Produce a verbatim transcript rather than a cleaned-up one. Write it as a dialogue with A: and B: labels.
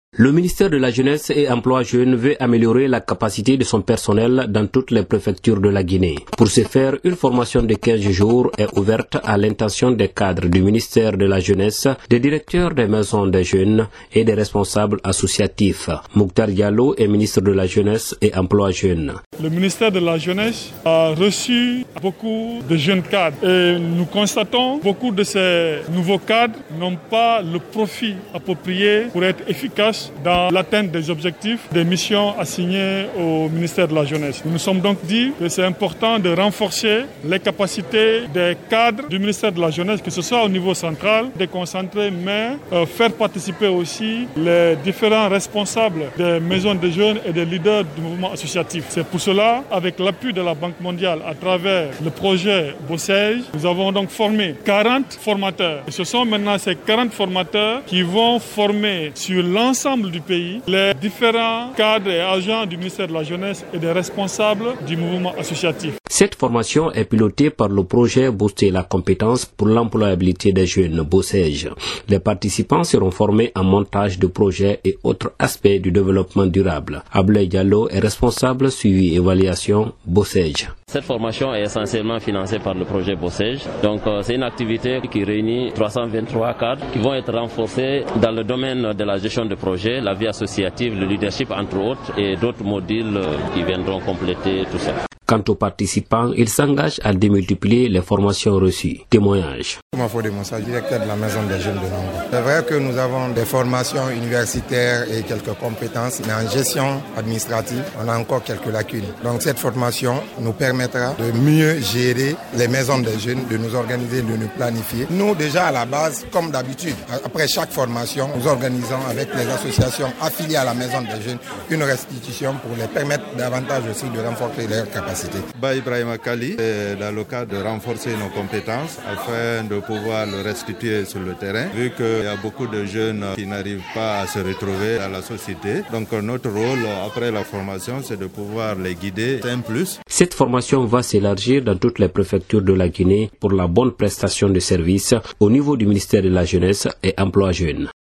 A: Le ministère de la Jeunesse et Emploi Jeune veut améliorer la capacité de son personnel dans toutes les préfectures de la Guinée. Pour ce faire, une formation de quinze jours est ouverte à l'intention des cadres du ministère de la Jeunesse, des directeurs des maisons des jeunes et des responsables associatifs. Mouktar Diallo est ministre de la Jeunesse et Emploi Jeune.
B: Le ministère de la Jeunesse a reçu beaucoup de jeunes cadres et nous constatons que beaucoup de ces nouveaux cadres n'ont pas le profil approprié pour être efficaces dans l'atteinte des objectifs des missions assignées au ministère de la Jeunesse. Nous nous sommes donc dit que c'est important de renforcer les capacités des cadres du ministère de la Jeunesse, que ce soit au niveau central, déconcentré, mais euh, faire participer aussi les différents responsables des maisons des jeunes et des leaders du mouvement associatif. C'est pour cela, avec l'appui de la Banque mondiale à travers le projet Bossège, nous avons donc formé quarante formateurs. Et ce sont maintenant ces quarante formateurs qui vont former sur l'ensemble du pays les différents cadres et agents du ministère de la Jeunesse et des responsables du mouvement associatif.
A: Cette formation est pilotée par le projet Booster la compétence pour l'employabilité des jeunes Bossège. Les participants seront formés en montage de projets et autres aspects du développement durable. Ablaye Diallo est responsable suivi évaluation Bossège.
C: Cette formation est essentiellement financée par le projet Bossège. Donc euh, c'est une activité qui réunit trois cent vingt-trois cadres qui vont être renforcés dans le domaine de la gestion de projet, la vie associative, le leadership entre autres et d'autres modules euh, qui viendront compléter tout ça.
A: Quant aux participants, ils s'engagent à démultiplier les formations reçues. Témoignage.
D: Mafodé Moussa, directeur de la Maison des Jeunes de Nongo. C'est vrai que nous avons des formations universitaires et quelques compétences, mais en gestion administrative, on a encore quelques lacunes. Donc cette formation nous permettra de mieux gérer les maisons des jeunes, de nous organiser, de nous planifier. Nous, déjà à la base, comme d'habitude, après chaque formation, nous organisons avec les associations affiliées à la Maison des Jeunes une restitution pour les permettre davantage aussi de renforcer leurs capacités.
E: Bah Ibrahim Kali, c'est dans le cadre de renforcer nos compétences afin de pouvoir le restituer sur le terrain, vu qu'il y a beaucoup de jeunes qui n'arrivent pas à se retrouver dans la société. Donc notre rôle après la formation, c'est de pouvoir les guider. C'est un plus.
A: Cette formation va s'élargir dans toutes les préfectures de la Guinée pour la bonne prestation de services au niveau du ministère de la Jeunesse et Emploi Jeune.